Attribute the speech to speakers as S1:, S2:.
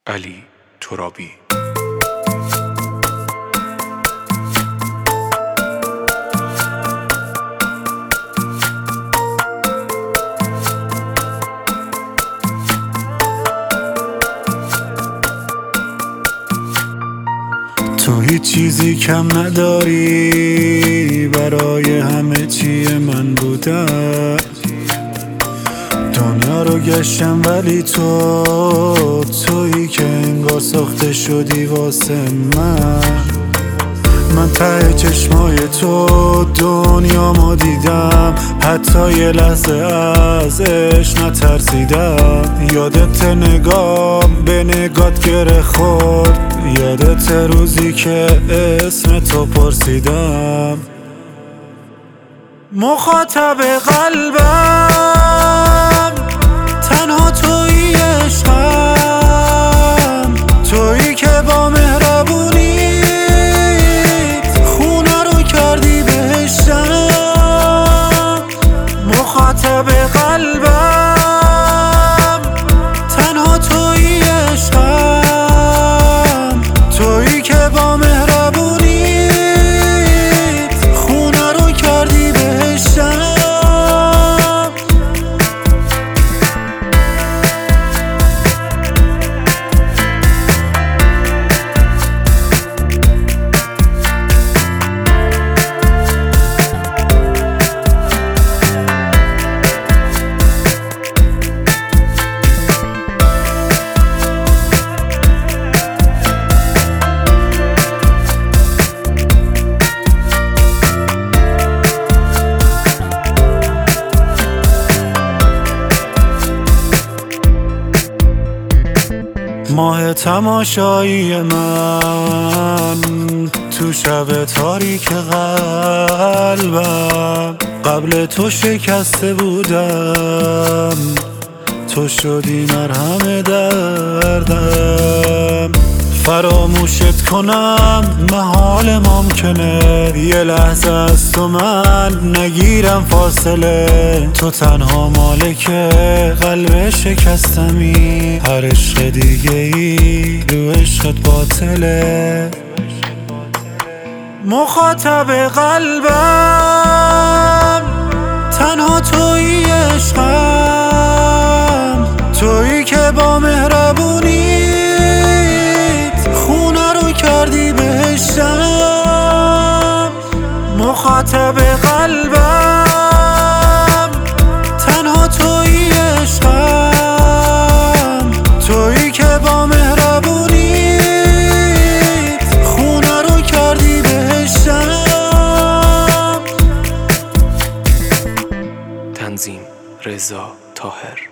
S1: علی ترابی.
S2: تو هیچ چیزی کم نداری، برای همه چی من بودم. دنیا رو گشتم ولی تویی که انگار ساخته شدی واسه من ته چشمای تو دنیامو دیدم، حتی یه لحظه ازش نترسیدم. یادت نگاه به نگات گره خورد، یادت روزی که اسم تو پرسیدم. مخاطب قلبم تنها تویی عشقم، تویی که با مهربونیت خونه رو کردی بهشتم. مخاطب قلبم تنها تویی عشقم، تویی که با مهربونیت خونه رو کردی بهشتم. ماه تماشایی من تو شب تاریک قلبم، قبل تو شکسته بودم، تو شدی مرهم دردم. فراموشت کنم محال ممکنه، یه لحظه از تو من نگیرم فاصله. تو تنها مالک قلب شکستمی، هر عشق دیگه ای رو عشقت باطله. مخاطب قلبم تنها تویی عشقم، تویی که با مهربونیت خونه رو کردی بهشتم. مخاطب قلبم تنها تویی عشقم، تویی که با مهربونیت خونه رو کردی بهشتم.
S1: تنظیم رضا طاهر.